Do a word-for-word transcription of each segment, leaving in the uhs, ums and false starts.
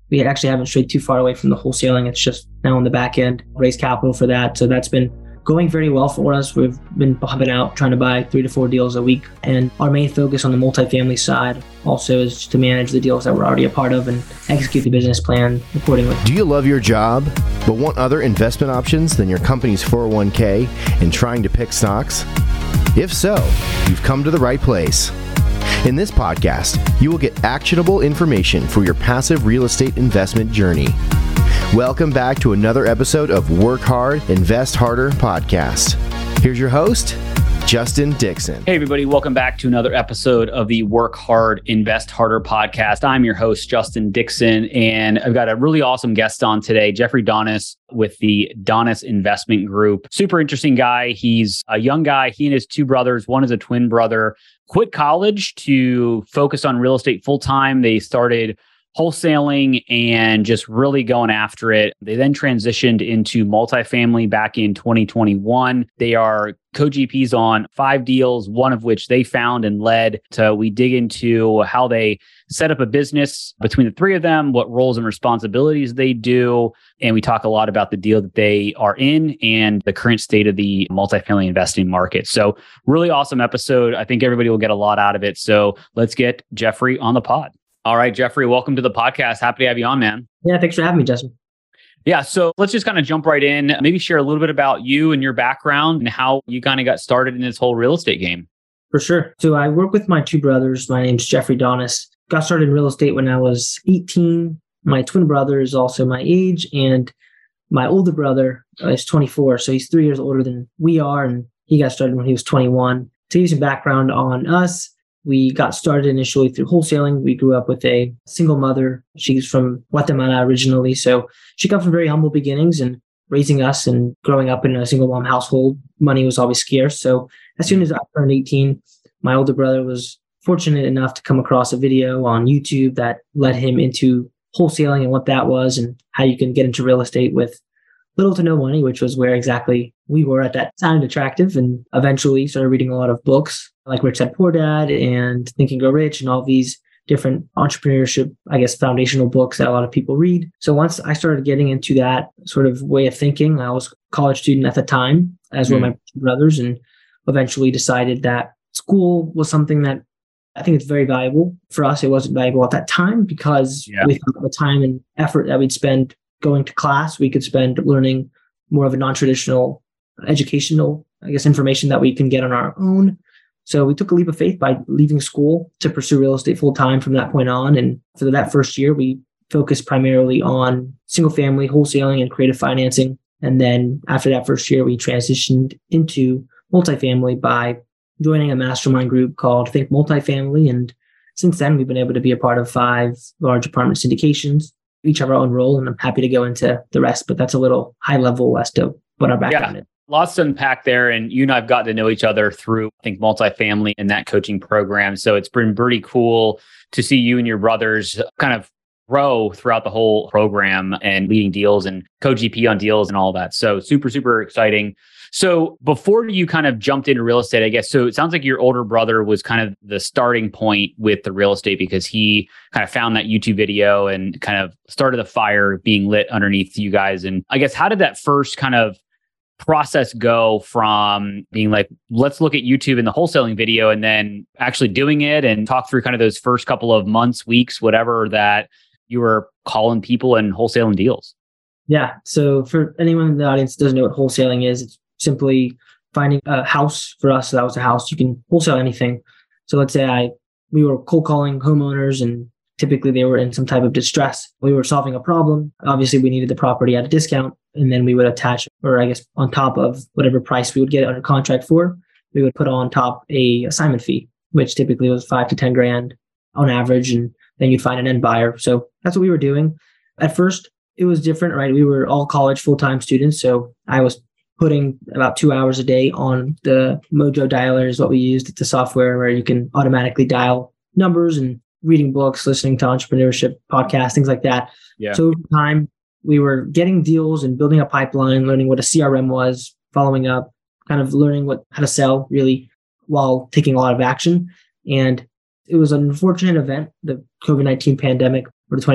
we actually haven't strayed too far away from the wholesaling. It's just now on the back end, raise capital for that. So that's been going very well for us. We've been pumping out, trying to buy three to four deals a week. And our main focus on the multifamily side also is to manage the deals that we're already a part of and execute the business plan accordingly. Do you love your job, but want other investment options than your company's four oh one k and trying to pick stocks? If so, you've come to the right place. In this podcast, you will get actionable information for your passive real estate investment journey. Welcome back to another episode of Work Hard, Invest Harder podcast. Here's your host, Justin Dixon. Hey, everybody. Welcome back to another episode of the Work Hard, Invest Harder podcast. I'm your host, Justin Dixon, and I've got a really awesome guest on today, Jeffrey Donis with the Donis Investment Group. Super interesting guy. He's a young guy. He and his two brothers, one is a twin brother, quit college to focus on real estate full-time. They started wholesaling and just really going after it. They then transitioned into multifamily back in twenty twenty-one. They are co-G Ps on five deals, one of which they found and led. So we dig into how they set up a business between the three of them, what roles and responsibilities they do. And we talk a lot about the deal that they are in and the current state of the multifamily investing market. So really awesome episode. I think everybody will get a lot out of it. So let's get Jeffrey on the pod. All right, Jeffrey, welcome to the podcast. Happy to have you on, man. Yeah, thanks for having me, Justin. Yeah, so let's just kind of jump right in. Maybe share a little bit about you and your background and how you kind of got started in this whole real estate game. For sure. So I work with my two brothers. My name's Jeffrey Donis. Got started in real estate when I was eighteen. My twin brother is also my age, and my older brother is twenty-four. So he's three years older than we are, and he got started when he was twenty-one. To give you some background on us, we got started initially through wholesaling. We grew up with a single mother. She's from Guatemala originally. So she comes from very humble beginnings, and raising us and growing up in a single mom household, money was always scarce. So as soon as I turned eighteen, my older brother was fortunate enough to come across a video on YouTube that led him into wholesaling and what that was and how you can get into real estate with little to no money, which was where exactly we were at that time, attractive, and eventually started reading a lot of books like Rich Dad Poor Dad and Think and Grow Rich and all these different entrepreneurship, I guess, foundational books that a lot of people read. So once I started getting into that sort of way of thinking, I was a college student at the time, as were mm. my two brothers, and eventually decided that school was something that I think it's very valuable. For us, it wasn't valuable at that time because yeah. with the time and effort that we'd spend going to class, we could spend learning more of a non-traditional educational, I guess, information that we can get on our own. So we took a leap of faith by leaving school to pursue real estate full time from that point on. And for that first year, we focused primarily on single family wholesaling and creative financing. And then after that first year, we transitioned into multifamily by joining a mastermind group called Think Multifamily. And since then, we've been able to be a part of five large apartment syndications. We each have our own role, and I'm happy to go into the rest, but that's a little high level as to what our background yeah. is. Lots to unpack there. And you and I've gotten to know each other through, I think, multifamily and that coaching program. So it's been pretty cool to see you and your brothers kind of grow throughout the whole program and leading deals and co-G P on deals and all that. So super, super exciting. So before you kind of jumped into real estate, I guess, so it sounds like your older brother was kind of the starting point with the real estate because he kind of found that YouTube video and kind of started the fire being lit underneath you guys. And I guess, how did that first kind of process go from being like, let's look at YouTube and the wholesaling video, and then actually doing it, and talk through kind of those first couple of months, weeks, whatever, that you were calling people and wholesaling deals? Yeah. So for anyone in the audience that doesn't know what wholesaling is, it's simply finding a house. For us, that was a house. You can wholesale anything. So let's say I we were cold calling homeowners, and typically they were in some type of distress. We were solving a problem. Obviously, we needed the property at a discount, and then we would attach, or I guess on top of whatever price we would get it under contract for, we would put on top a assignment fee, which typically was five to ten grand on average, and then you'd find an end buyer. So that's what we were doing. At first, it was different, right? We were all college full-time students, so I was putting about two hours a day on the Mojo dialer is what we used. It's a software where you can automatically dial numbers, and reading books, listening to entrepreneurship podcasts, things like that. Yeah. So over time, we were getting deals and building a pipeline, learning what a C R M was, following up, kind of learning what how to sell really while taking a lot of action. And it was an unfortunate event, the COVID nineteen pandemic, or the twenty twenty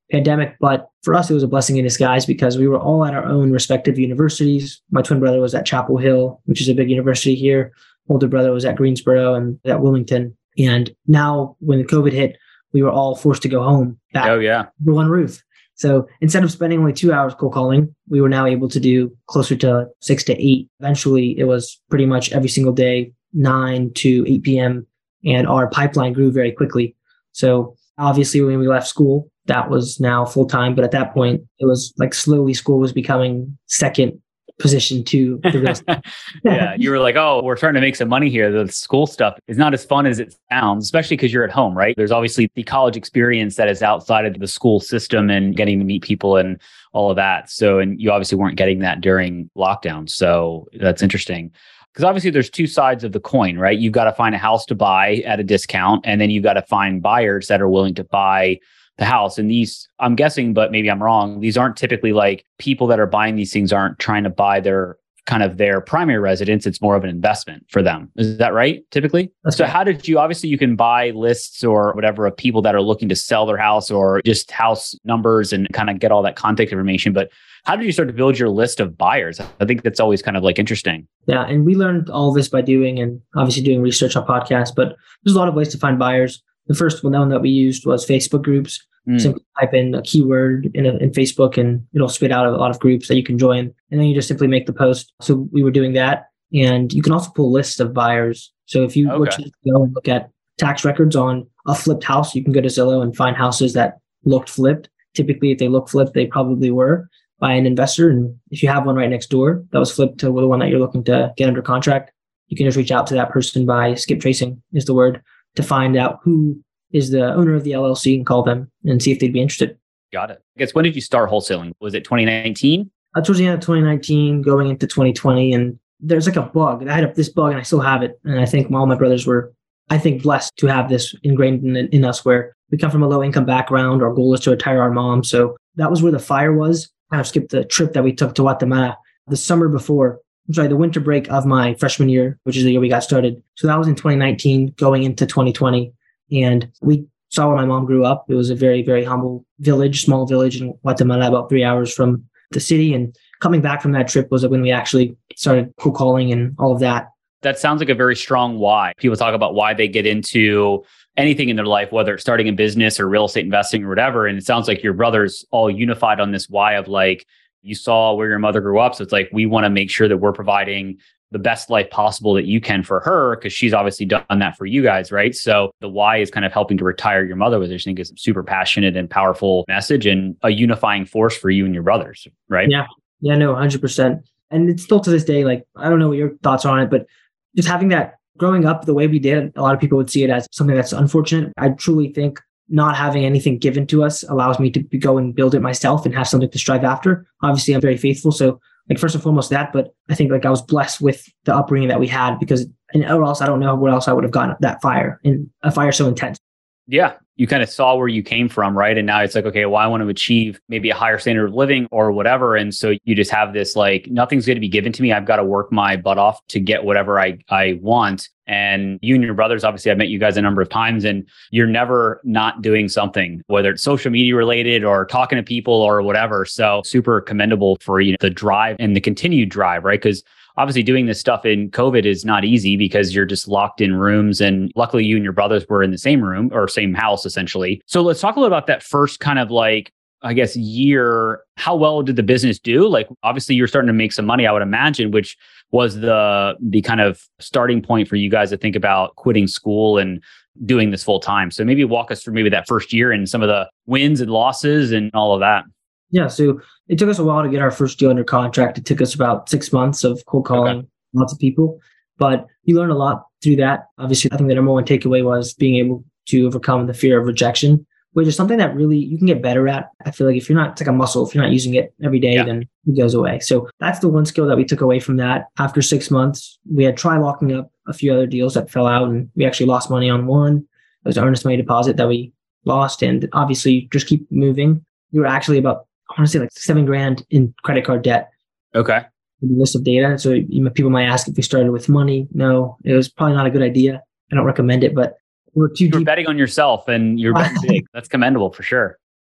pandemic. But for us, it was a blessing in disguise because we were all at our own respective universities. My twin brother was at Chapel Hill, which is a big university here. Older brother was at Greensboro and at Wilmington. And now when COVID hit, we were all forced to go home back oh, yeah. under one roof. So instead of spending only two hours cold calling, we were now able to do closer to six to eight. Eventually, it was pretty much every single day, nine to eight p.m. And our pipeline grew very quickly. So obviously, when we left school, that was now full time. But at that point, it was like slowly school was becoming second position to the rest. Yeah, you were like, oh, we're trying to make some money here. The school stuff is not as fun as it sounds, especially because you're at home, right? There's obviously the college experience that is outside of the school system and getting to meet people and all of that. So, and you obviously weren't getting that during lockdown. So that's interesting. Because obviously there's two sides of the coin, right? You've got to find a house to buy at a discount, and then you've got to find buyers that are willing to buy the house. And these, I'm guessing, but maybe I'm wrong, these aren't typically like people that are buying these things aren't trying to buy their kind of their primary residence. It's more of an investment for them. Is that right? Typically? That's so right. How did you, obviously you can buy lists or whatever of people that are looking to sell their house or just house numbers and kind of get all that contact information. But how did you start to build your list of buyers? I think that's always kind of like interesting. Yeah. And we learned all this by doing and obviously doing research on podcasts, but there's a lot of ways to find buyers. The first one that we used was Facebook groups. Mm. Simply type in a keyword in, a, in Facebook and it'll spit out a lot of groups that you can join. And then you just simply make the post. So we were doing that. And you can also pull lists of buyers. So if you okay. were to go and look at tax records on a flipped house, you can go to Zillow and find houses that looked flipped. Typically, if they look flipped, they probably were by an investor. And if you have one right next door that was flipped to the one that you're looking to get under contract, you can just reach out to that person by skip tracing is the word to find out who is the owner of the L L C and call them and see if they'd be interested. Got it. I guess when did you start wholesaling? Was it twenty nineteen? Uh, towards the end of twenty nineteen, going into twenty twenty. And there's like a bug. I had a, this bug and I still have it. And I think all my brothers were, I think, blessed to have this ingrained in, in us where we come from a low income background. Our goal is to retire our mom. So that was where the fire was. Kind of skipped the trip that we took to Guatemala the summer before. I'm sorry, the winter break of my freshman year, which is the year we got started. So that was in twenty nineteen, going into twenty twenty. And we saw where my mom grew up. It was a very, very humble village, small village in Guatemala, about three hours from the city. And coming back from that trip was when we actually started cold calling and all of that. That sounds like a very strong why. People talk about why they get into anything in their life, whether it's starting a business or real estate investing or whatever. And it sounds like your brothers all unified on this why of like, you saw where your mother grew up. So it's like, we want to make sure that we're providing the best life possible that you can for her, because she's obviously done that for you guys, right? So the why is kind of helping to retire your mother, which I think is a super passionate and powerful message and a unifying force for you and your brothers, right? Yeah. Yeah, no, one hundred percent. And it's still to this day, like, I don't know what your thoughts are on it, but just having that growing up the way we did, a lot of people would see it as something that's unfortunate. I truly think not having anything given to us allows me to go and build it myself and have something to strive after. Obviously, I'm very faithful. So like first and foremost that, but I think like I was blessed with the upbringing that we had because, and or else I don't know where else I would have gotten that fire and a fire so intense. Yeah. You kind of saw where you came from, right? And now it's like, okay, well, I want to achieve maybe a higher standard of living or whatever. And so you just have this like, nothing's going to be given to me. I've got to work my butt off to get whatever I, I want. And you and your brothers, obviously, I've met you guys a number of times and you're never not doing something, whether it's social media related or talking to people or whatever. So super commendable for you know, the drive and the continued drive, right? Because obviously doing this stuff in COVID is not easy because you're just locked in rooms. And luckily you and your brothers were in the same room or same house, essentially. So let's talk a little about that first kind of like, I guess, year. How well did the business do? Like, obviously you're starting to make some money, I would imagine, which was the the kind of starting point for you guys to think about quitting school and doing this full time. So maybe walk us through maybe that first year and some of the wins and losses and all of that. Yeah. So it took us a while to get our first deal under contract. It took us about six months of cold calling okay. lots of people, but you learn a lot through that. Obviously, I think the number one takeaway was being able to overcome the fear of rejection, which is something that really you can get better at. I feel like if you're not, it's like a muscle. If you're not using it every day, yeah. then it goes away. So that's the one skill that we took away from that. After six months, we had tried locking up a few other deals that fell out and we actually lost money on one. It was an earnest money deposit that we lost. And obviously just keep moving. We were actually about, I want to say like seven grand in credit card debt. Okay. List of data. So you know, people might ask if we started with money. No, it was probably not a good idea. I don't recommend it, but we're too You're deep. betting on yourself and you're betting big. That's commendable for sure.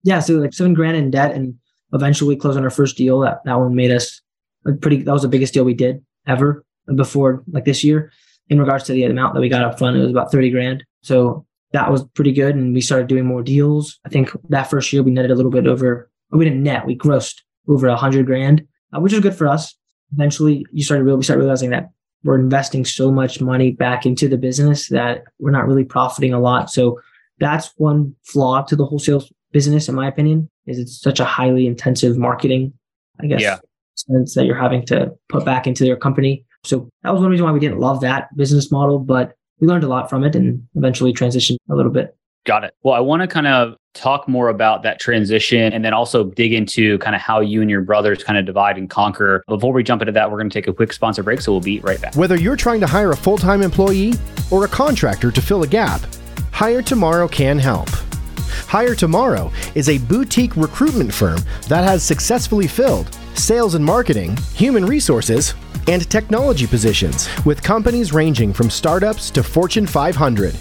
Yeah. So like seven grand in debt, and eventually closed on our first deal. That, that one made us a pretty, that was the biggest deal we did ever before like this year. In regards to the amount that we got up front, it was about thirty grand. So that was pretty good. And we started doing more deals. I think that first year we netted a little bit over, we didn't net, we grossed over a hundred grand, uh, which was good for us. Eventually you started real, we started realizing that we're investing so much money back into the business that we're not really profiting a lot. So that's one flaw to the wholesale business, in my opinion, is it's such a highly intensive marketing, I guess, yeah. expense that you're having to put back into your company. So that was one reason why we didn't love that business model, but we learned a lot from it and eventually transitioned a little bit. Got it. Well, I want to kind of talk more about that transition and then also dig into kind of how you and your brothers kind of divide and conquer. Before we jump into that, we're going to take a quick sponsor break, so we'll be right back. Whether you're trying to hire a full-time employee or a contractor to fill a gap, Hire Tomorrow can help. Hire Tomorrow is a boutique recruitment firm that has successfully filled sales and marketing, human resources, and technology positions with companies ranging from startups to Fortune five hundred.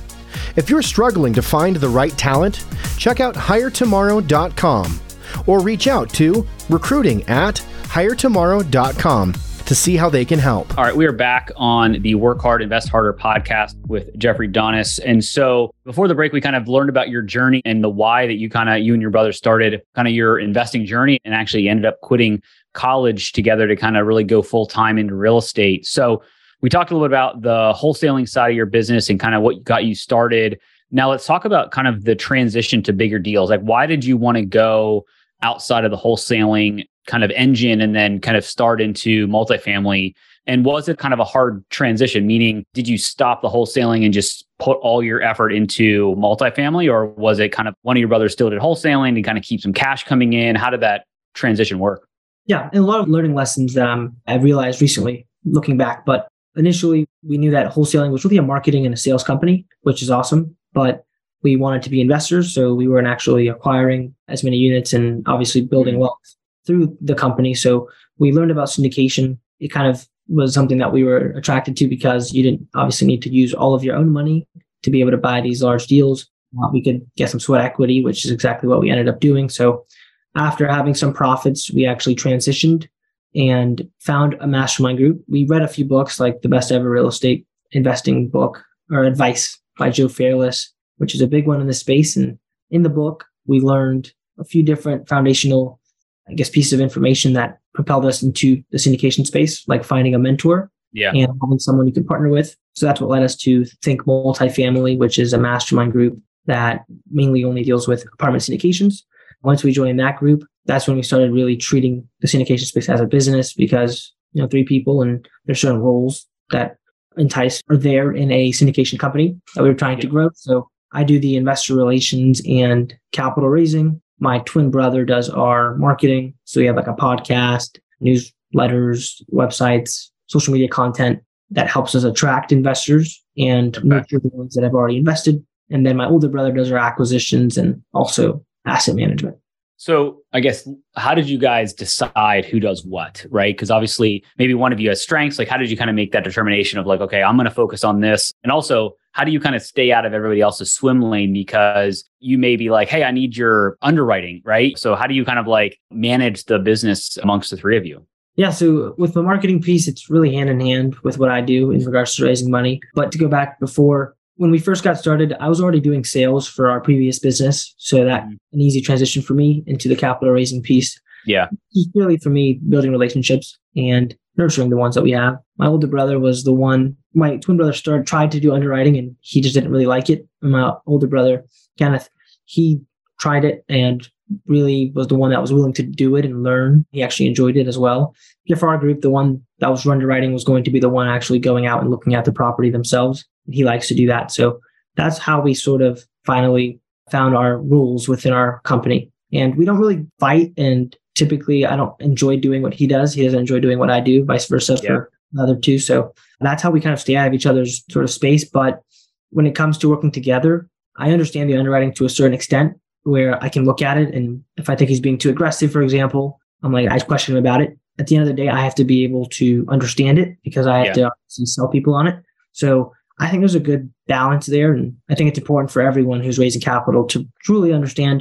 If you're struggling to find the right talent, check out hire tomorrow dot com or reach out to recruiting at hire tomorrow dot com to see how they can help. All right, we are back on the Work Hard, Invest Harder podcast with Jeffrey Donis. And so before the break, we kind of learned about your journey and the why that you kind of, you and your brother started kind of your investing journey and actually ended up quitting college together to kind of really go full time into real estate. So we talked a little bit about the wholesaling side of your business and kind of what got you started. Now let's talk about kind of the transition to bigger deals. Like, why did you want to go outside of the wholesaling kind of engine and then kind of start into multifamily? And was it kind of a hard transition? Meaning, did you stop the wholesaling and just put all your effort into multifamily? Or was it kind of one of your brothers still did wholesaling to kind of keep some cash coming in? How did that transition work? Yeah, and a lot of learning lessons that um, I've realized recently looking back. But initially, we knew that wholesaling was really a marketing and a sales company, which is awesome. But we wanted to be investors. So we weren't actually acquiring as many units and obviously building wealth through the company. So we learned about syndication. It kind of was something that we were attracted to because you didn't obviously need to use all of your own money to be able to buy these large deals. Uh, we could get some sweat equity, which is exactly what we ended up doing. So after having some profits, we actually transitioned and found a mastermind group. We read a few books like The Best Ever Real Estate Investing Book or Advice by Joe Fairless, which is a big one in the space. And in the book, we learned a few different foundational, I guess, pieces of information that propelled us into the syndication space, like finding a mentor yeah. and having someone you can partner with. So that's what led us to Think Multifamily, which is a mastermind group that mainly only deals with apartment syndications. Once we joined that group, that's when we started really treating the syndication space as a business because, you know, three people and there's certain roles that entice are there in a syndication company that we were trying yeah. to grow. So I do the investor relations and capital raising. My twin brother does our marketing. So we have like a podcast, newsletters, websites, social media content that helps us attract investors and okay. nurture the ones that have already invested. And then my older brother does our acquisitions and also asset management. So I guess, how did you guys decide who does what, right? Because obviously maybe one of you has strengths. Like, how did you kind of make that determination of like, okay, I'm going to focus on this? And also, how do you kind of stay out of everybody else's swim lane? Because you may be like, hey, I need your underwriting, right? So how do you kind of like manage the business amongst the three of you? Yeah. So with the marketing piece, it's really hand in hand with what I do in regards to raising money. But to go back before, when we first got started, I was already doing sales for our previous business. So that mm-hmm. an easy transition for me into the capital raising piece. Yeah. It's really for me, building relationships and nurturing the ones that we have. My older brother was the one, my twin brother started, tried to do underwriting and he just didn't really like it. And my older brother, Kenneth, he tried it and really was the one that was willing to do it and learn. He actually enjoyed it as well. Yeah, for our group, the one that was underwriting was going to be the one actually going out and looking at the property themselves. And he likes to do that. So that's how we sort of finally found our rules within our company. And we don't really fight. And typically, I don't enjoy doing what he does. He doesn't enjoy doing what I do, vice versa yeah. for the other two. So that's how we kind of stay out of each other's sort of space. But when it comes to working together, I understand the underwriting to a certain extent where I can look at it. And if I think he's being too aggressive, for example, I'm like, I question him about it. At the end of the day, I have to be able to understand it because I have yeah. to obviously sell people on it. So I think there's a good balance there. And I think it's important for everyone who's raising capital to truly understand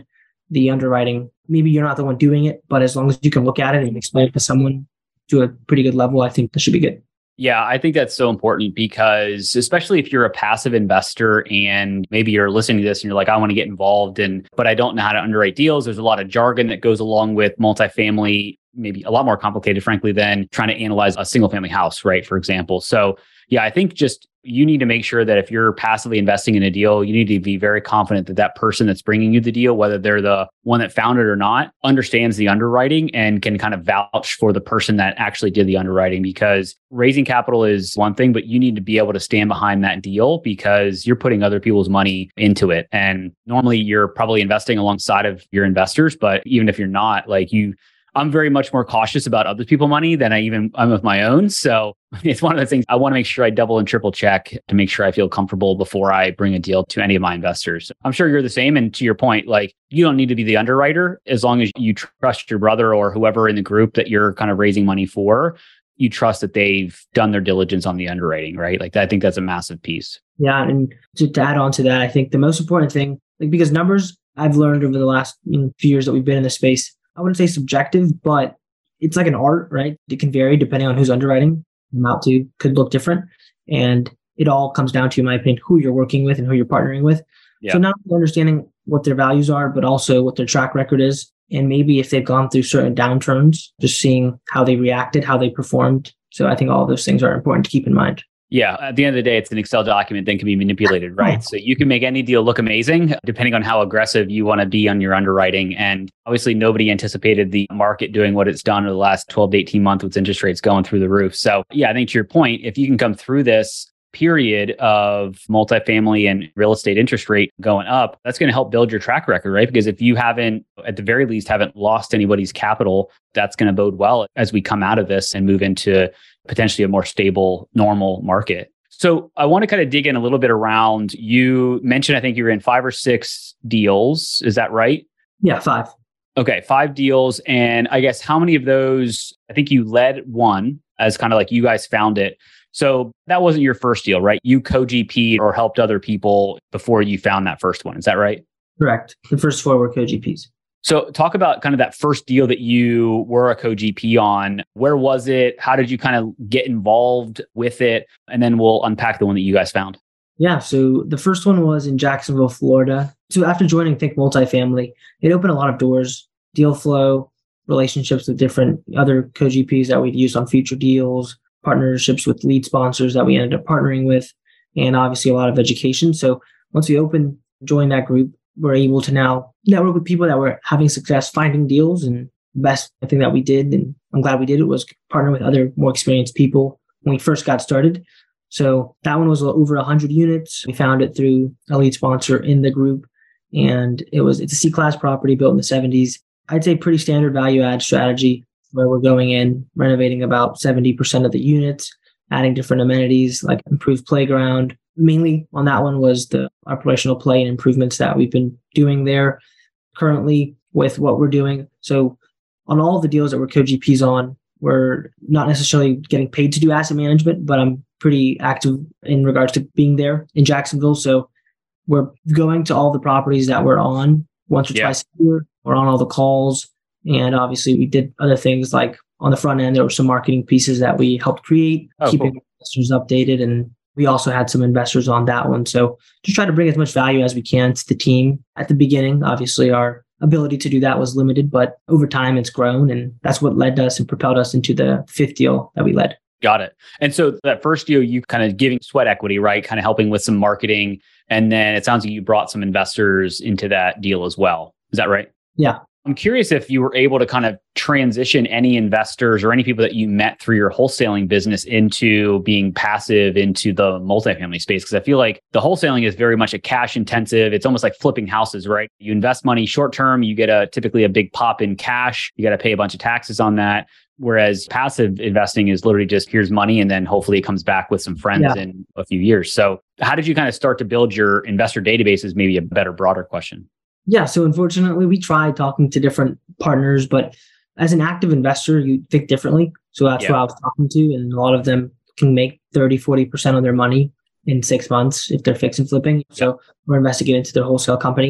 the underwriting. Maybe you're not the one doing it, but as long as you can look at it and explain it to someone to a pretty good level, I think that should be good. Yeah, I think that's so important because especially if you're a passive investor and maybe you're listening to this and you're like, I want to get involved in, but I don't know how to underwrite deals. There's a lot of jargon that goes along with multifamily, maybe a lot more complicated, frankly, than trying to analyze a single family house, right? For example. So yeah, I think just you need to make sure that if you're passively investing in a deal, you need to be very confident that that person that's bringing you the deal, whether they're the one that found it or not, understands the underwriting and can kind of vouch for the person that actually did the underwriting. Because raising capital is one thing, but you need to be able to stand behind that deal because you're putting other people's money into it. And normally you're probably investing alongside of your investors, but even if you're not, like you, I'm very much more cautious about other people's money than I even I'm with my own. So it's one of the things I want to make sure I double and triple check to make sure I feel comfortable before I bring a deal to any of my investors. I'm sure you're the same. And to your point, like you don't need to be the underwriter as long as you trust your brother or whoever in the group that you're kind of raising money for. You trust that they've done their diligence on the underwriting, right? Like I think that's a massive piece. Yeah. And to, to add on to that, I think the most important thing, like because numbers I've learned over the last you know, few years that we've been in this space, I wouldn't say subjective, but it's like an art, right? It can vary depending on who's underwriting. Amount to could look different. And it all comes down to, in my opinion, who you're working with and who you're partnering with. Yeah. So not only understanding what their values are, but also what their track record is. And maybe if they've gone through certain downturns, just seeing how they reacted, how they performed. So I think all of those things are important to keep in mind. Yeah. At the end of the day, it's an Excel document that can be manipulated, right? So you can make any deal look amazing depending on how aggressive you want to be on your underwriting. And obviously nobody anticipated the market doing what it's done in the last twelve to eighteen months with interest rates going through the roof. So yeah, I think to your point, if you can come through this period of multifamily and real estate interest rate going up, that's going to help build your track record, right? Because if you haven't, at the very least, haven't lost anybody's capital, that's going to bode well as we come out of this and move into potentially a more stable, normal market. So I want to kind of dig in a little bit around, you mentioned, I think you were in five or six deals. Is that right? Yeah, five. Okay, five deals. And I guess how many of those, I think you led one as kind of like you guys found it. So that wasn't your first deal, right? You co-G P'd or helped other people before you found that first one. Is that right? Correct. The first four were co-G Ps. So talk about kind of that first deal that you were a co-G P on. Where was it? How did you kind of get involved with it? And then we'll unpack the one that you guys found. Yeah. So the first one was in Jacksonville, Florida. So after joining Think Multifamily, it opened a lot of doors, deal flow, relationships with different other co-G Ps that we'd use on future deals, partnerships with lead sponsors that we ended up partnering with, and obviously a lot of education. So once we opened, joined that group, we're able to now network with people that were having success finding deals. And the best thing that we did, and I'm glad we did it, was partner with other more experienced people when we first got started. So that one was over one hundred units. We found it through a lead sponsor in the group. And it was it's a C-class property built in the seventies. I'd say pretty standard value add strategy where we're going in, renovating about seventy percent of the units, adding different amenities like improved playground. Mainly on that one was the operational play and improvements that we've been doing there currently with what we're doing. So on all of the deals that we're co-G Ps on, we're not necessarily getting paid to do asset management, but I'm pretty active in regards to being there in Jacksonville. So we're going to all the properties that we're on once or yeah. twice a year. We're on all the calls. And obviously we did other things like on the front end, there were some marketing pieces that we helped create, oh, keeping cool. investors updated. And we also had some investors on that one. So just try to bring as much value as we can to the team. At the beginning, obviously our ability to do that was limited, but over time it's grown. And that's what led us and propelled us into the fifth deal that we led. Got it. And so that first deal, you kind of giving sweat equity, right? Kind of helping with some marketing. And then it sounds like you brought some investors into that deal as well. Is that right? Yeah. I'm curious if you were able to kind of transition any investors or any people that you met through your wholesaling business into being passive into the multifamily space. Because I feel like the wholesaling is very much a cash intensive. It's almost like flipping houses, right? You invest money short term, you get a typically a big pop in cash. You got to pay a bunch of taxes on that. Whereas passive investing is literally just here's money and then hopefully it comes back with some friends yeah. in a few years. So how did you kind of start to build your investor database is maybe a better, broader question. Yeah. So unfortunately, we tried talking to different partners, but as an active investor, you think differently. So that's yeah. what I was talking to. And a lot of them can make thirty, forty percent of their money in six months if they're fix and flipping. So we're investigating into their wholesale company.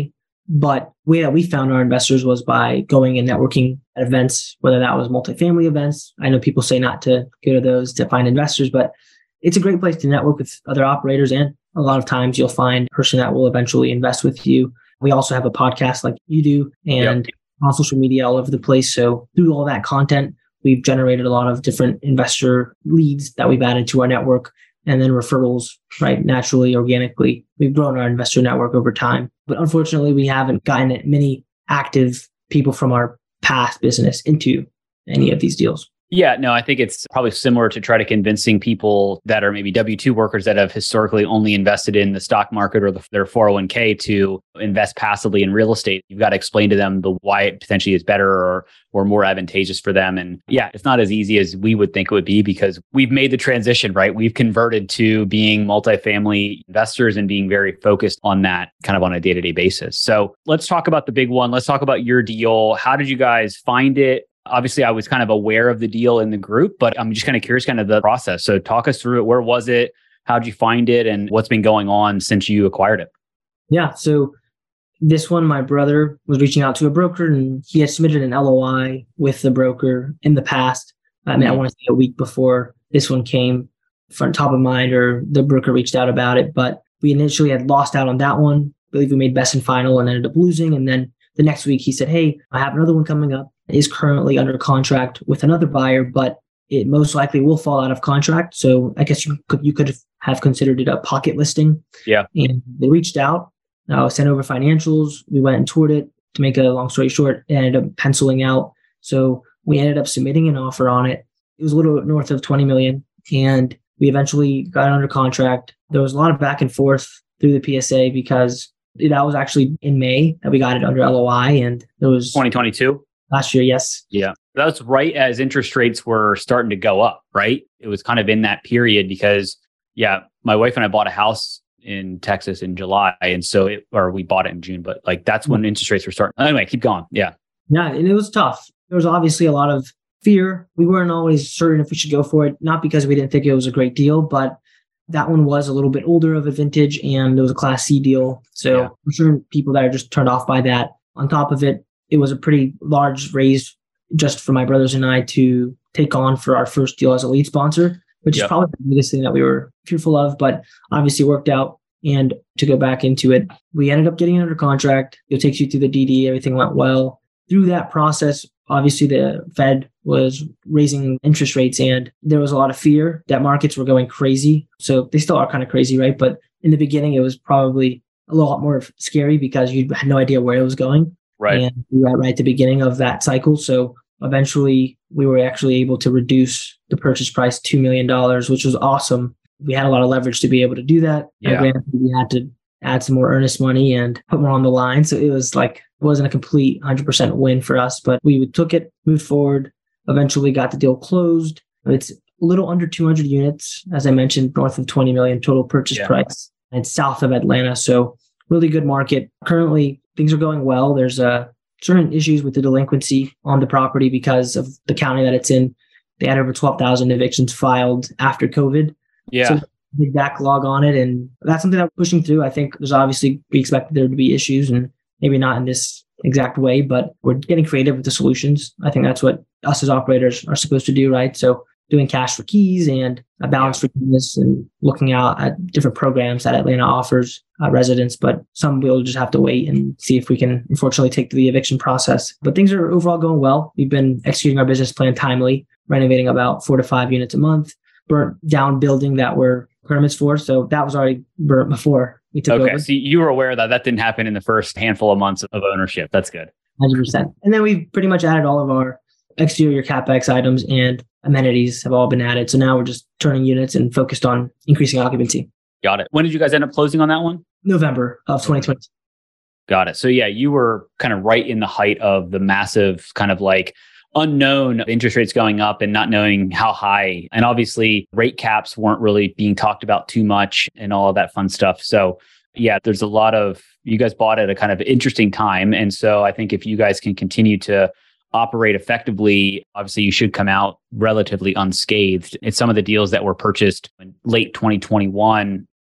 But the way that we found our investors was by going and networking at events, whether that was multifamily events. I know people say not to go to those to find investors, but it's a great place to network with other operators. And a lot of times you'll find a person that will eventually invest with you. We also have a podcast like you do and yep. on social media all over the place. So through all that content, we've generated a lot of different investor leads that we've added to our network, and then referrals, right? Naturally, organically. We've grown our investor network over time. But unfortunately, we haven't gotten many active people from our past business into any of these deals. Yeah, no, I think it's probably similar to try to convincing people that are maybe W two workers that have historically only invested in the stock market or the, their four oh one k to invest passively in real estate. You've got to explain to them the why it potentially is better or or more advantageous for them. And yeah, it's not as easy as we would think it would be because we've made the transition, right? We've converted to being multifamily investors and being very focused on that kind of on a day-to-day basis. So let's talk about the big one. Let's talk about your deal. How did you guys find it? Obviously, I was kind of aware of the deal in the group, but I'm just kind of curious kind of the process. So talk us through it. Where was it? How'd you find it? And what's been going on since you acquired it? Yeah. So this one, my brother was reaching out to a broker and he had submitted an L O I with the broker in the past. I mean, I want to say a week before this one came front top of mind or the broker reached out about it. But we initially had lost out on that one. I believe we made best and final and ended up losing. And then the next week he said, hey, I have another one coming up. Is currently under contract with another buyer, but it most likely will fall out of contract. So I guess you could you could have considered it a pocket listing. Yeah. And they reached out, uh, sent over financials. We went and toured it. To make a long story short, it ended up penciling out. So we ended up submitting an offer on it. It was a little north of twenty million, and we eventually got it under contract. There was a lot of back and forth through the P S A because that was actually in May that we got it under L O I, and there was twenty twenty-two. Last year, yes. Yeah. That's right as interest rates were starting to go up, right? It was kind of in that period because, yeah, my wife and I bought a house in Texas in July. And so, it, or we bought it in June, but like that's when interest rates were starting. Anyway, keep going. Yeah. Yeah. And it was tough. There was obviously a lot of fear. We weren't always certain if we should go for it, not because we didn't think it was a great deal, but that one was a little bit older of a vintage and it was a Class C deal. So yeah. I'm sure people that are just turned off by that. On top of it, it was a pretty large raise just for my brothers and I to take on for our first deal as a lead sponsor, which yep. is probably the biggest thing that we were fearful of, but obviously worked out. And to go back into it, we ended up getting under contract. It takes you through the D D. Everything went well. Through that process, obviously the Fed was raising interest rates and there was a lot of fear that markets were going crazy. So they still are kind of crazy, right? But in the beginning, it was probably a lot more scary because you had no idea where it was going. Right. And we were right at the beginning of that cycle. So eventually we were actually able to reduce the purchase price two million dollars, which was awesome. We had a lot of leverage to be able to do that. Yeah. And granted, we had to add some more earnest money and put more on the line. So it was like, it wasn't a complete one hundred percent win for us, but we took it, moved forward, eventually got the deal closed. It's a little under two hundred units, as I mentioned, north of twenty million total purchase yeah. price. And it's south of Atlanta. So really good market. Currently, things are going well. There's uh, certain issues with the delinquency on the property because of the county that it's in. They had over twelve thousand evictions filed after COVID. Yeah. So big backlog on it. And that's something that we're pushing through. I think there's obviously, we expected there to be issues and maybe not in this exact way, but we're getting creative with the solutions. I think that's what us as operators are supposed to do, right? So doing cash for keys and a balance forgiveness and looking out at different programs that Atlanta offers uh, residents, but some we'll just have to wait and see if we can unfortunately take the eviction process. But things are overall going well. We've been executing our business plan timely, renovating about four to five units a month, burnt down building that were permits for. So that was already burnt before we took okay, over. so you were aware that that didn't happen in the first handful of months of ownership. That's good. one hundred percent. And then we've pretty much added all of our exterior CapEx items and amenities have all been added. So now we're just turning units and focused on increasing occupancy. Got it. When did you guys end up closing on that one? November of twenty twenty. Got it. So yeah, you were kind of right in the height of the massive kind of like unknown interest rates going up and not knowing how high. And obviously rate caps weren't really being talked about too much and all of that fun stuff. So yeah, there's a lot of, you guys bought at a kind of interesting time. And so I think if you guys can continue to operate effectively, obviously you should come out relatively unscathed. It's some of the deals that were purchased in late twenty twenty-one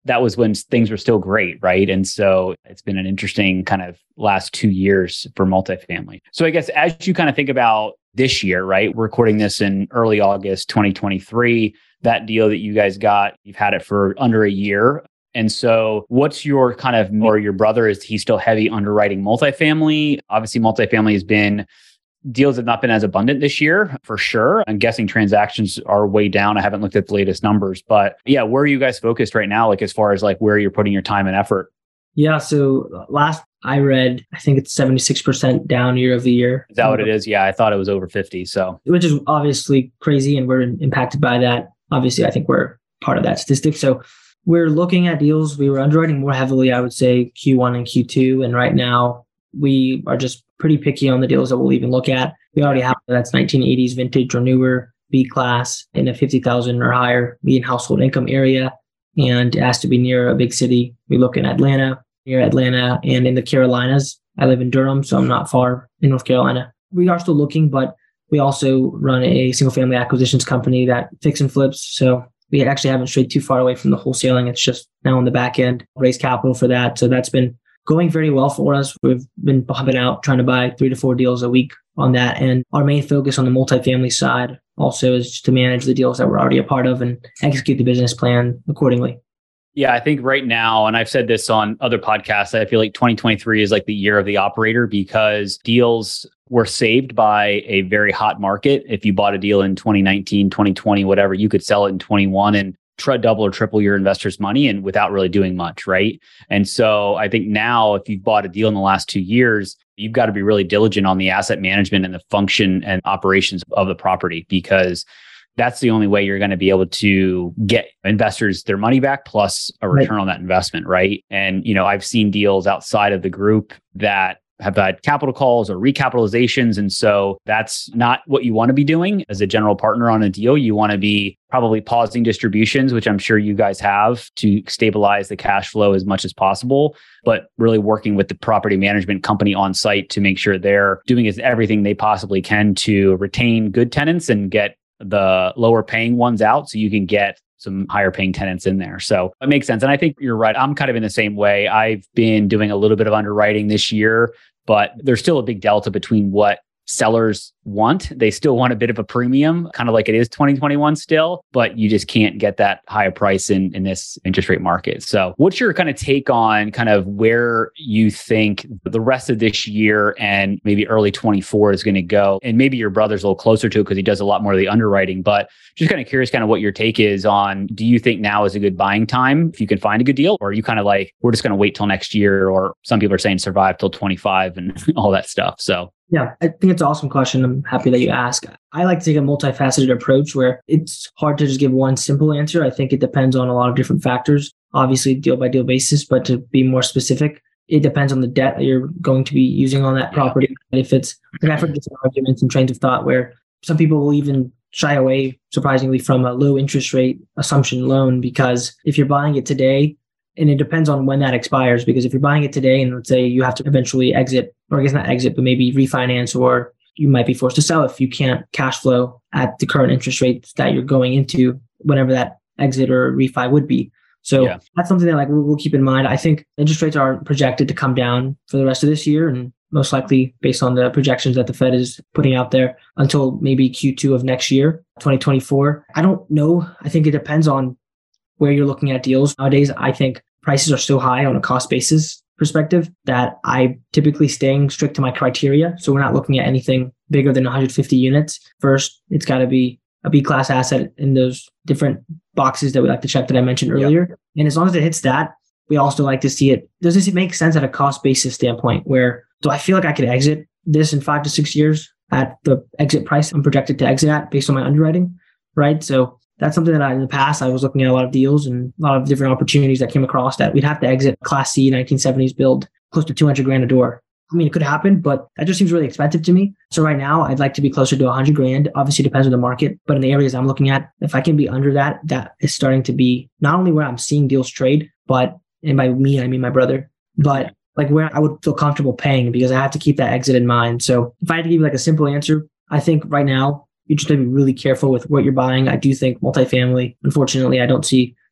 that was when things were still great, right? And so it's been an interesting kind of last two years for multifamily. So I guess as you kind of think about this year, right? We're recording this in early August twenty twenty-three. That deal that you guys got, you've had it for under a year. And so what's your kind of, or your brother, is he still heavy underwriting multifamily? Obviously, multifamily has been, deals have not been as abundant this year, for sure. I'm guessing transactions are way down. I haven't looked at the latest numbers, but yeah, where are you guys focused right now? Like as far as like where you're putting your time and effort? Yeah. So last I read, I think it's seventy-six percent down year over year. Is that what it is? Yeah. I thought it was over fifty. So, which is obviously crazy. And we're impacted by that. Obviously, I think we're part of that statistic. So we're looking at deals. We were underwriting more heavily, I would say Q one and Q two. And right now we are just pretty picky on the deals that we'll even look at. We already have that's nineteen eighties vintage or newer, B class in a fifty thousand or higher median household income area. And it has to be near a big city. We look in Atlanta, near Atlanta, and in the Carolinas. I live in Durham, so I'm not far in North Carolina. We are still looking, but we also run a single family acquisitions company that fix and flips. So we actually haven't strayed too far away from the wholesaling. It's just now on the back end, raise capital for that. So that's been going very well for us. We've been pumping out, trying to buy three to four deals a week on that. And our main focus on the multifamily side also is just to manage the deals that we're already a part of and execute the business plan accordingly. Yeah, I think right now, and I've said this on other podcasts, I feel like twenty twenty-three is like the year of the operator because deals were saved by a very hot market. If you bought a deal in twenty nineteen, twenty twenty, whatever, you could sell it in twenty-one and try double or triple your investors' money and without really doing much, right? And so I think now if you've bought a deal in the last two years, you've got to be really diligent on the asset management and the function and operations of the property because that's the only way you're going to be able to get investors their money back plus a return right on that investment, right? And, you know, I've seen deals outside of the group that have had capital calls or recapitalizations. And so that's not what you want to be doing as a general partner on a deal. You want to be probably pausing distributions, which I'm sure you guys have to stabilize the cash flow as much as possible, but really working with the property management company on site to make sure they're doing everything they possibly can to retain good tenants and get the lower paying ones out so you can get some higher paying tenants in there. So it makes sense. And I think you're right. I'm kind of in the same way. I've been doing a little bit of underwriting this year, but there's still a big delta between what sellers want. They still want a bit of a premium, kind of like it is twenty twenty-one still, but you just can't get that higher price in, in this interest rate market. So what's your kind of take on kind of where you think the rest of this year and maybe early twenty-four is going to go? And maybe your brother's a little closer to it because he does a lot more of the underwriting, but just kind of curious kind of what your take is on, do you think now is a good buying time if you can find a good deal? Or are you kind of like, we're just going to wait till next year? Or some people are saying survive till twenty-five and all that stuff. So yeah, I think it's an awesome question. I'm happy that you ask. I like to take a multifaceted approach where it's hard to just give one simple answer. I think it depends on a lot of different factors, obviously deal by deal basis, but to be more specific, it depends on the debt that you're going to be using on that property. If it's, like I've heard different arguments and trains of thought where some people will even shy away, surprisingly, from a low interest rate assumption loan, because if you're buying it today, and it depends on when that expires, because if you're buying it today and let's say you have to eventually exit, or I guess not exit, but maybe refinance, or you might be forced to sell if you can't cash flow at the current interest rates that you're going into, whenever that exit or refi would be. So yeah, that's something that like we'll, we'll keep in mind. I think interest rates are projected to come down for the rest of this year, and most likely based on the projections that the Fed is putting out there until maybe Q two of next year, twenty twenty-four. I don't know. I think it depends on where you're looking at deals. Nowadays, I think prices are so high on a cost basis perspective that I'm typically staying strict to my criteria. So we're not looking at anything bigger than one hundred fifty units. First, it's got to be a B-class asset in those different boxes that we like to check that I mentioned earlier. Yep. And as long as it hits that, we also like to see it. Does this make sense at a cost basis standpoint where do I feel like I could exit this in five to six years at the exit price I'm projected to exit at based on my underwriting, right? So that's something that I, in the past, I was looking at a lot of deals and a lot of different opportunities that came across that we'd have to exit Class C nineteen seventies build close to two hundred grand a door. I mean, it could happen, but that just seems really expensive to me. So right now, I'd like to be closer to one hundred grand. Obviously, it depends on the market, but in the areas I'm looking at, if I can be under that, that is starting to be not only where I'm seeing deals trade, but, and by me, I mean my brother, but like where I would feel comfortable paying because I have to keep that exit in mind. So if I had to give you like a simple answer, I think right now, you just have to be really careful with what you're buying. I do think multifamily, unfortunately, I don't see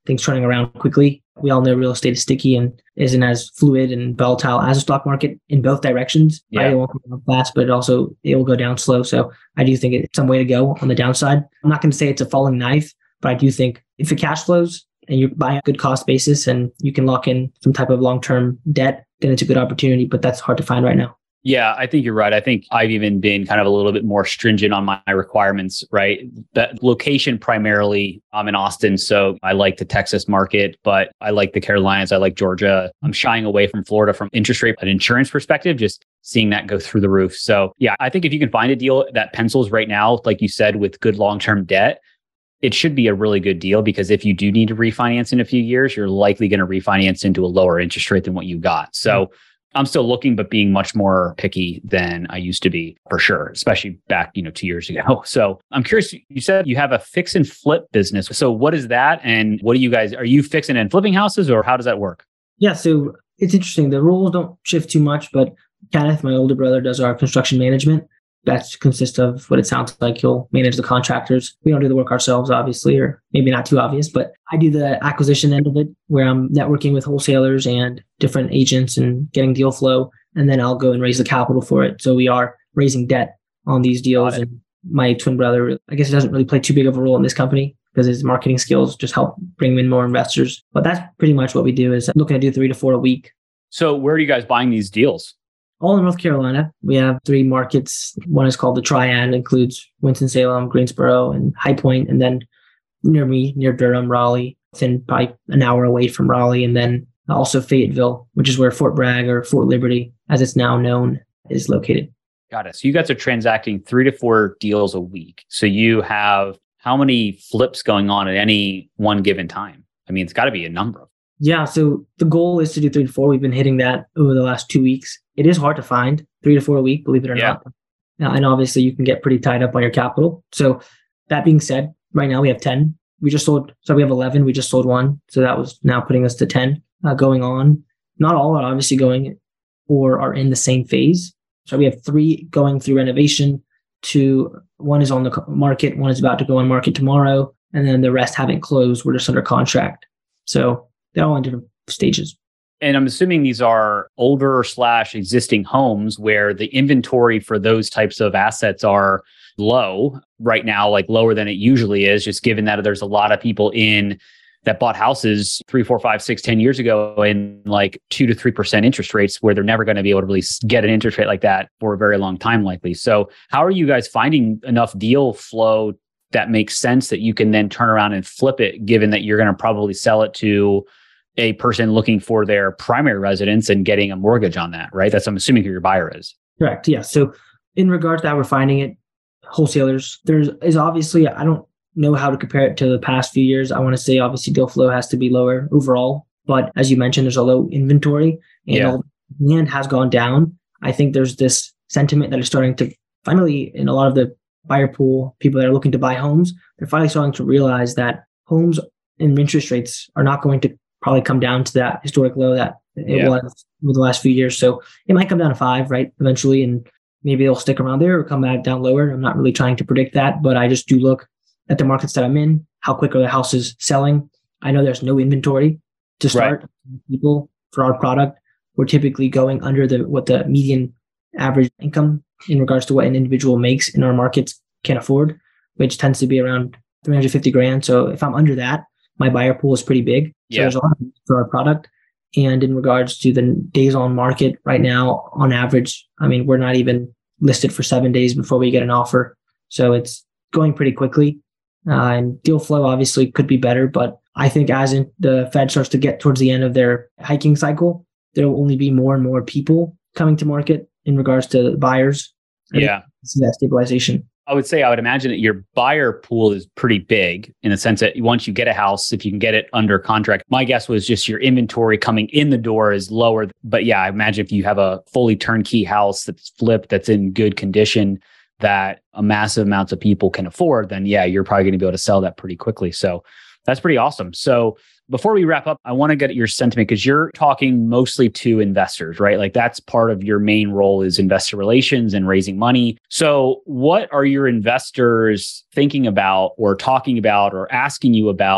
things turning around quickly. We all know real estate is sticky and isn't as fluid and volatile as a stock market in both directions. Yeah. Right? It won't go down fast, but it also it will go down slow. So I do think it's some way to go on the downside. I'm not going to say it's a falling knife, but I do think if it cash flows and you buy a good cost basis and you can lock in some type of long-term debt, then it's a good opportunity, but that's hard to find right now. Yeah, I think you're right. I think I've even been kind of a little bit more stringent on my requirements, right? That location primarily, I'm in Austin, so I like the Texas market, but I like the Carolinas, I like Georgia. I'm shying away from Florida from interest rate and insurance perspective, just seeing that go through the roof. So yeah, I think if you can find a deal that pencils right now, like you said, with good long-term debt, it should be a really good deal because if you do need to refinance in a few years, you're likely going to refinance into a lower interest rate than what you got. So I'm still looking, but being much more picky than I used to be for sure, especially back, you know, two years ago. So I'm curious, you said you have a fix and flip business. So what is that? And what do you guys, are you fixing and flipping houses or how does that work? Yeah, so it's interesting. The rules don't shift too much, but Kenneth, my older brother, does our construction management. That consists of what it sounds like. He'll manage the contractors. We don't do the work ourselves, obviously, or maybe not too obvious, but I do the acquisition end of it where I'm networking with wholesalers and different agents and getting deal flow. And then I'll go and raise the capital for it. So we are raising debt on these deals. And my twin brother, I guess he doesn't really play too big of a role in this company because his marketing skills just help bring in more investors. But that's pretty much what we do is looking to do three to four a week. So where are you guys buying these deals? All in North Carolina. We have three markets. One is called the Triad, includes Winston-Salem, Greensboro, and High Point. And then near me, near Durham, Raleigh, within probably an hour away from Raleigh. And then also Fayetteville, which is where Fort Bragg or Fort Liberty, as it's now known, is located. Got it. So you guys are transacting three to four deals a week. So you have how many flips going on at any one given time? I mean, it's got to be a number of. Yeah. So the goal is to do three to four. We've been hitting that over the last two weeks. It is hard to find three to four a week, believe it or yeah. not. Uh, and obviously you can get pretty tied up on your capital. So that being said, right now we have ten. We just sold, so we have eleven. We just sold one. So that was now putting us to ten uh, going on. Not all are obviously going or are in the same phase. So we have three going through renovation. Two, one is on the market. One is about to go on market tomorrow. And then the rest haven't closed. We're just under contract. So they're all in different stages. And I'm assuming these are older slash existing homes where the inventory for those types of assets are low right now, like lower than it usually is, just given that there's a lot of people in that bought houses three, four, five, six, ten years ago in like two to three percent interest rates where they're never going to be able to really get an interest rate like that for a very long time, likely. So how are you guys finding enough deal flow that makes sense that you can then turn around and flip it, given that you're going to probably sell it to a person looking for their primary residence and getting a mortgage on that, right? That's, I'm assuming, who your buyer is. Correct. Yeah. So in regards to how we're finding it, wholesalers, there's is obviously, I don't know how to compare it to the past few years. I want to say obviously deal flow has to be lower overall, but as you mentioned, there's a low inventory and yeah. all demand has gone down. I think there's this sentiment that is starting to finally, in a lot of the buyer pool, people that are looking to buy homes, they're finally starting to realize that homes and interest rates are not going to probably come down to that historic low that it yeah. was over the last few years. So it might come down to five, right, eventually, and maybe it'll stick around there or come back down lower. I'm not really trying to predict that, but I just do look at the markets that I'm in. How quick are the houses selling? I know there's no inventory to start. Right. People for our product, we're typically going under the what the median average income in regards to what an individual makes in our markets can afford, which tends to be around three hundred fifty grand. So if I'm under that, my buyer pool is pretty big. So yeah. there's a lot for our product. And in regards to the days on market right now, on average, I mean, we're not even listed for seven days before we get an offer. So it's going pretty quickly. Uh, and deal flow obviously could be better, but I think as in the Fed starts to get towards the end of their hiking cycle, there will only be more and more people coming to market in regards to buyers. Yeah. See that stabilization. I would say, I would imagine that your buyer pool is pretty big in the sense that once you get a house, if you can get it under contract, my guess was just your inventory coming in the door is lower. But yeah, I imagine if you have a fully turnkey house that's flipped, that's in good condition, that a massive amounts of people can afford, then yeah, you're probably going to be able to sell that pretty quickly. So that's pretty awesome. So before we wrap up, I want to get your sentiment because you're talking mostly to investors, right? Like that's part of your main role is investor relations and raising money. So what are your investors thinking about or talking about or asking you about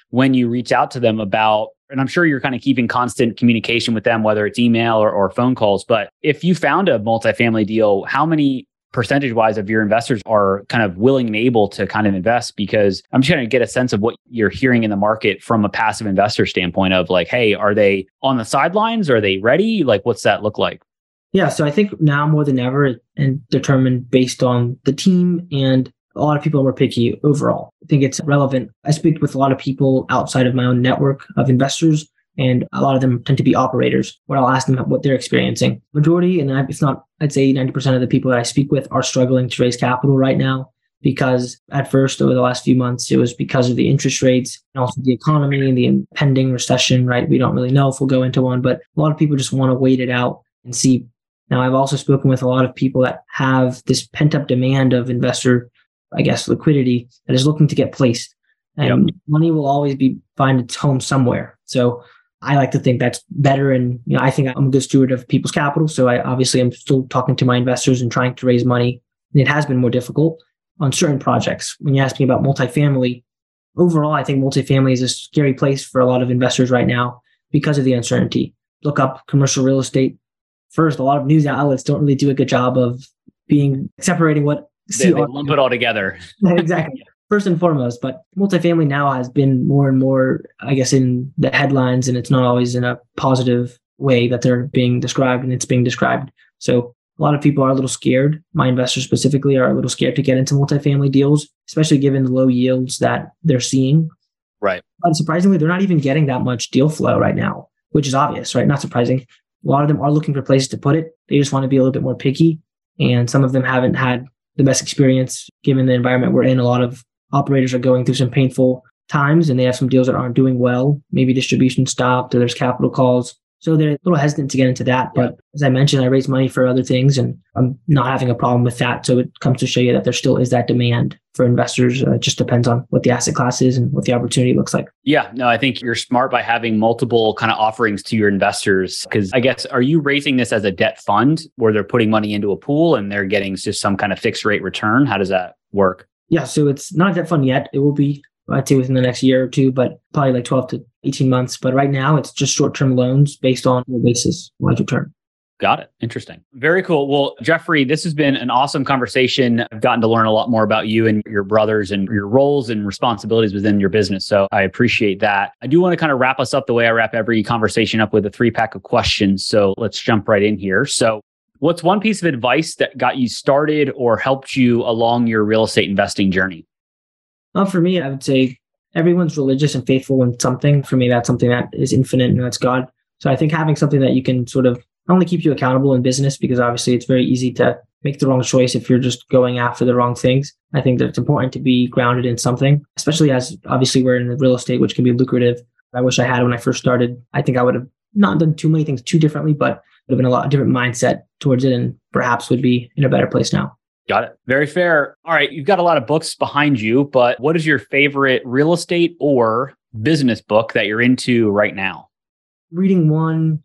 when you reach out to them about, and I'm sure you're kind of keeping constant communication with them, whether it's email or, or phone calls, but if you found a multifamily deal, how many percentage wise of your investors are kind of willing and able to kind of invest? Because I'm just trying to get a sense of what you're hearing in the market from a passive investor standpoint of like, hey, are they on the sidelines? Are they ready? Like, what's that look like? Yeah. So I think now more than ever and determined based on the team, and a lot of people are more picky overall. I think it's relevant. I speak with a lot of people outside of my own network of investors, and a lot of them tend to be operators, where I'll ask them what they're experiencing. Majority, and if not, I'd say ninety percent of the people that I speak with are struggling to raise capital right now, because at first, over the last few months, it was because of the interest rates and also the economy and the impending recession, right? We don't really know if we'll go into one, but a lot of people just want to wait it out and see. Now, I've also spoken with a lot of people that have this pent-up demand of investor, I guess, liquidity that is looking to get placed. And yep. money will always be find its home somewhere. So I like to think that's better. And you know, I think I'm a good steward of people's capital. So I obviously am still talking to my investors and trying to raise money. And it has been more difficult on certain projects. When you ask me about multifamily, overall, I think multifamily is a scary place for a lot of investors right now because of the uncertainty. Look up commercial real estate. First, a lot of news outlets don't really do a good job of being separating what They, they lump it all together. Exactly. First and foremost, but multifamily now has been more and more, I guess, in the headlines, and it's not always in a positive way that they're being described and it's being described. So a lot of people are a little scared. My investors specifically are a little scared to get into multifamily deals, especially given the low yields that they're seeing. Right. But surprisingly, they're not even getting that much deal flow right now, which is obvious, right? Not surprising. A lot of them are looking for places to put it. They just want to be a little bit more picky. And some of them haven't had the best experience given the environment we're in. A lot of operators are going through some painful times, and they have some deals that aren't doing well. Maybe distribution stopped or there's capital calls. So they're a little hesitant to get into that. But yeah. as I mentioned, I raise money for other things, and I'm not having a problem with that. So it comes to show you that there still is that demand for investors. Uh, it just depends on what the asset class is and what the opportunity looks like. Yeah, no, I think you're smart by having multiple kind of offerings to your investors. Because I guess, are you raising this as a debt fund where they're putting money into a pool and they're getting just some kind of fixed rate return? How does that work? Yeah, so it's not a debt fund yet. It will be, I'd say, within the next year or two, but probably like twelve to eighteen months. But right now, it's just short-term loans based on the basis wide return. Got it. Interesting. Very cool. Well, Jeffrey, this has been an awesome conversation. I've gotten to learn a lot more about you and your brothers and your roles and responsibilities within your business. So I appreciate that. I do want to kind of wrap us up the way I wrap every conversation up with a three pack of questions. So let's jump right in here. So what's one piece of advice that got you started or helped you along your real estate investing journey? Well, for me, I would say everyone's religious and faithful in something. For me, that's something that is infinite, and that's God. So I think having something that you can sort of not only keep you accountable in business, because obviously it's very easy to make the wrong choice if you're just going after the wrong things. I think that it's important to be grounded in something, especially as obviously we're in the real estate, which can be lucrative. I wish I had when I first started. I think I would have not done too many things too differently, but would have been a lot different mindset towards it, and perhaps would be in a better place now. Got it. Very fair. All right. You've got a lot of books behind you, but what is your favorite real estate or business book that you're into right now? Reading one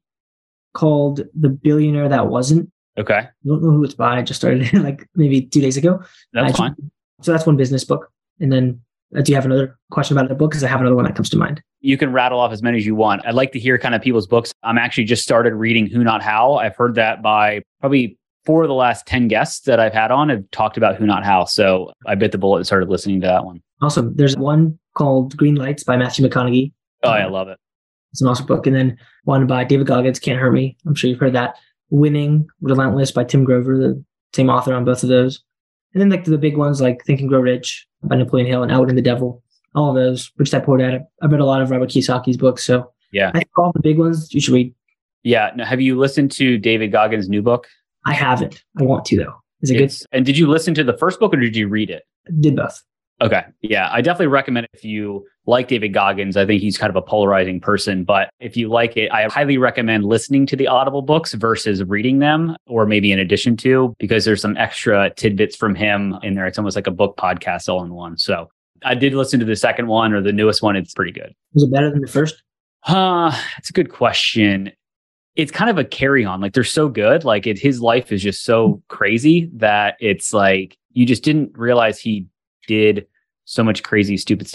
called The Billionaire That Wasn't. Okay. I don't know who it's by. I just started it like maybe two days ago. That's I, fine. So that's one business book. And then uh, do you have another question about the book? Because I have another one that comes to mind. You can rattle off as many as you want. I'd like to hear kind of people's books. I'm actually just started reading Who Not How. I've heard that by probably four of the last ten guests that I've had on have talked about Who Not How. So I bit the bullet and started listening to that one. Awesome. There's one called Green Lights by Matthew McConaughey. Oh, I love it. It's an awesome book. And then one by David Goggins, Can't Hurt Me. I'm sure you've heard that. Winning, Relentless by Tim Grover, the same author on both of those. And then like the big ones like Think and Grow Rich by Napoleon Hill and Out in the Devil. All of those, which I poured at. I've read a lot of Robert Kiyosaki's books. So yeah, I think all the big ones you should read. Yeah. Now, have you listened to David Goggins' new book? I haven't. I want to, though. Is it it's, good? And did you listen to the first book or did you read it? I did both. Okay. Yeah. I definitely recommend it if you like David Goggins. I think he's kind of a polarizing person, but if you like it, I highly recommend listening to the Audible books versus reading them, or maybe in addition to, because there's some extra tidbits from him in there. It's almost like a book podcast all in one. So I did listen to the second one or the newest one. It's pretty good. Was it better than the first? Uh, that's a good question. It's kind of a carry on. Like they're so good. Like it, his life is just so crazy that it's like, you just didn't realize he did so much crazy, stupid stuff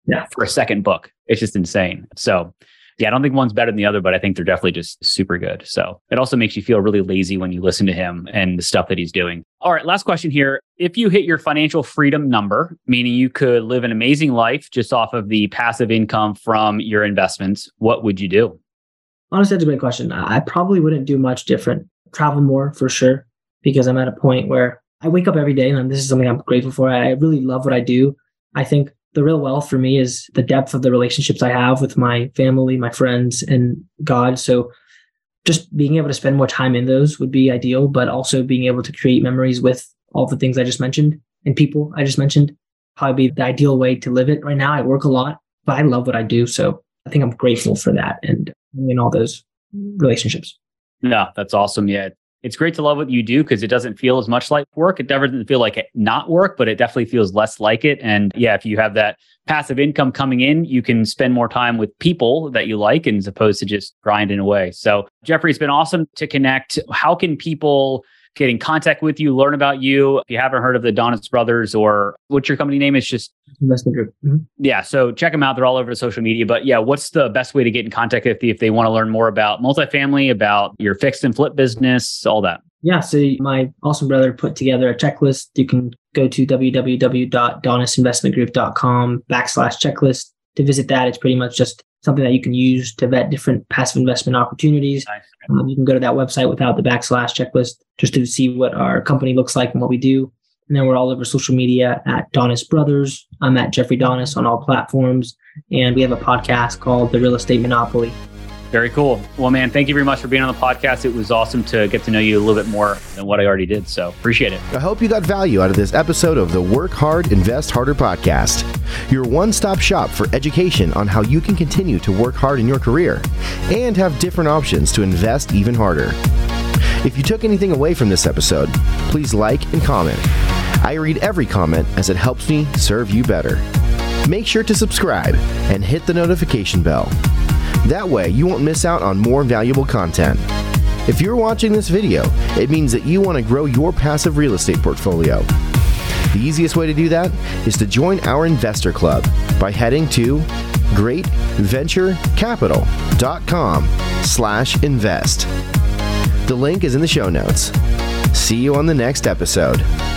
yeah. for a second book. It's just insane. So yeah, I don't think one's better than the other, but I think they're definitely just super good. So it also makes you feel really lazy when you listen to him and the stuff that he's doing. All right, last question here. If you hit your financial freedom number, meaning you could live an amazing life just off of the passive income from your investments, what would you do? Honestly, that's a great question. I probably wouldn't do much different. Travel more for sure, because I'm at a point where I wake up every day and this is something I'm grateful for. I really love what I do. I think the real wealth for me is the depth of the relationships I have with my family, my friends, and God. So just being able to spend more time in those would be ideal, but also being able to create memories with all the things I just mentioned and people I just mentioned, probably be the ideal way to live it. Right now, I work a lot, but I love what I do. So I think I'm grateful for that and in all those relationships. No, that's awesome. Yeah. It's great to love what you do because it doesn't feel as much like work. It never doesn't feel like it not work, but it definitely feels less like it. And yeah, if you have that passive income coming in, you can spend more time with people that you like as opposed to just grinding away. So Jeffrey, it's been awesome to connect. How can people get in contact with you, learn about you? If you haven't heard of the Donis Brothers, or what's your company name? It's just Investment Group. Mm-hmm. Yeah. So check them out. They're all over social media. But yeah, what's the best way to get in contact if, if they want to learn more about multifamily, about your fix and flip business, all that? Yeah. So my awesome brother put together a checklist. You can go to www.donisinvestmentgroup.com backslash checklist to visit that. It's pretty much just something that you can use to vet different passive investment opportunities. Nice. Um, you can go to that website without the backslash checklist just to see what our company looks like and what we do. And then we're all over social media at Donis Brothers. I'm at Jeffrey Donis on all platforms. And we have a podcast called The Real Estate Monopoly. Very cool. Well, man, thank you very much for being on the podcast. It was awesome to get to know you a little bit more than what I already did. So appreciate it. I hope you got value out of this episode of the Work Hard, Invest Harder podcast. Your one-stop shop for education on how you can continue to work hard in your career and have different options to invest even harder. If you took anything away from this episode, please like and comment. I read every comment as it helps me serve you better. Make sure to subscribe and hit the notification bell. That way, you won't miss out on more valuable content. If you're watching this video, it means that you want to grow your passive real estate portfolio. The easiest way to do that is to join our investor club by heading to greatventurecapital.com slash invest. The link is in the show notes. See you on the next episode.